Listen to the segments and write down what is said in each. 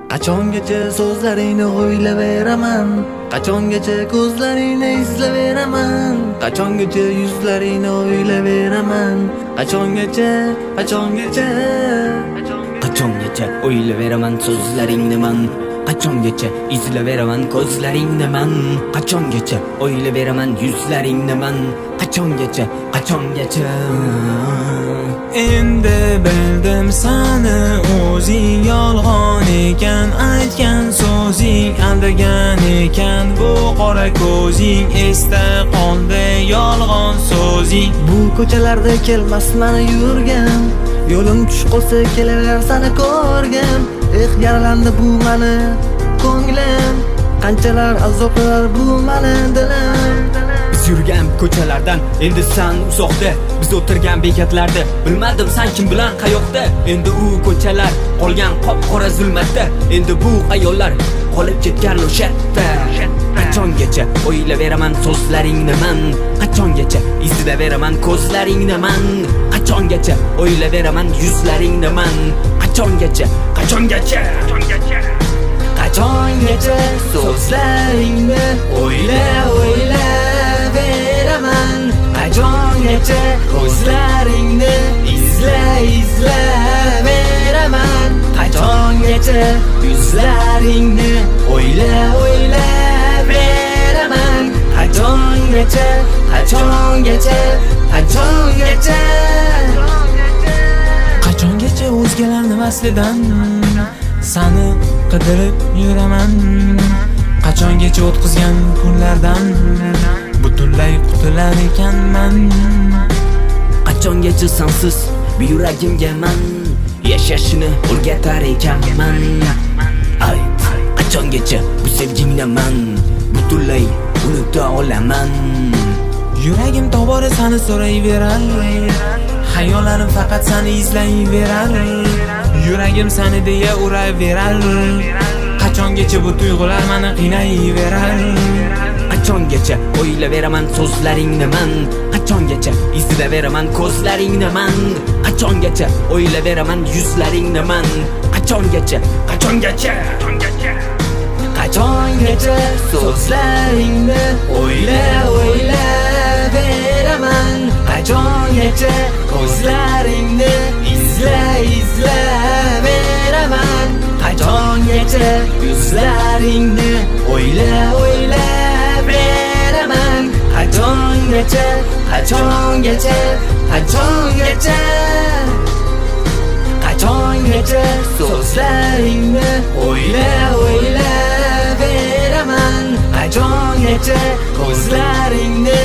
Qachongacha so'zlaringni o'ylayveraman, qachongacha ko'zlaringni izlayveraman, qachongacha yuzlaringni o'ylayveraman, qachongacha o'ylayveraman so'zlaringni man, qachongacha izlayveraman ko'zlaringni man, qachongacha o'ylayveraman yuzlaringni man, qachongacha Endi bildim sani o'zing yolg'on ekan, aytgan so'zing aldagan ekan, bu qora ko'zing esda qoldi yolg'on so'zing. Bu ko'chalarda kelmasman yurgan, yo'lim tush qolsa kelaver seni ko'rgam. Yaralandi bu meni ko'nglim, qanchalar azoblar bu meni dilim. Biz yurgan ko'chalardan endi sen uzoqda, biz o'tirgan bekatlarda bilmadim sen kim bilan qayoqda. Endi u ko'chalar qolgan qop-qora zulmatda, endi bu ayollar qolib ketgan o'shatda. Qachongacha o'ylayveraman so'zlaringni man, qachongacha izlayveraman ko'zlaringni man, qachongacha o'ylayveraman yuzlaringni man, qachongacha so'zlaringni o'ylayveraman, qachongacha ko'zlaringni izlayveraman, qachongacha yuzlaringni o'ylayveraman, Qachongacha o'zgalarni vaslidan sani qidirib yuraman, qachongacha o'tkazgan kunlardan butunlay qutular ekanman, qachongacha sensiz bu yuragimga man yashashni o'rgatar ekanman. Ayt, qachongacha bu sevgingni man butunlay unuta olaman. Yuragim tobora seni so'rayverar, xayollarim faqat seni izlayverar, yuragim seni deya uraverar, qachongacha bu tuyg'ular meni qiynayverar. Qachongacha o'ylayveraman so'zlaringni man, qachongacha izlayveraman ko'zlaringni man, qachongacha o'ylayveraman yuzlaringni man, qachongacha so'zlaringni o'ylayveraman, qachongacha ko'zlaringni izlayveraman, qachongacha yuzlaringni o'ylayveraman, qachongacha so'zlaringni o'ylayveraman, qachongacha ko'zlaringni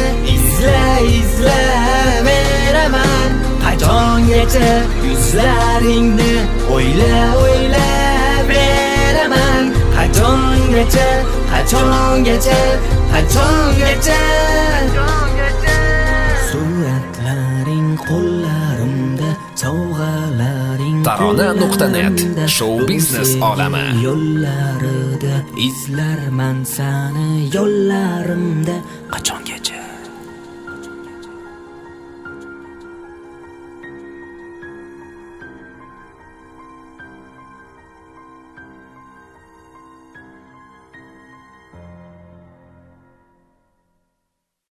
izlayveraman, qachongacha yuzlaringni o'ylayveraman, qachongacha suratlaring qo'llarimda, sovg'alaring Tarona.net show biznes olami yo'llarida izlarman sani yo'llarimda, qachongacha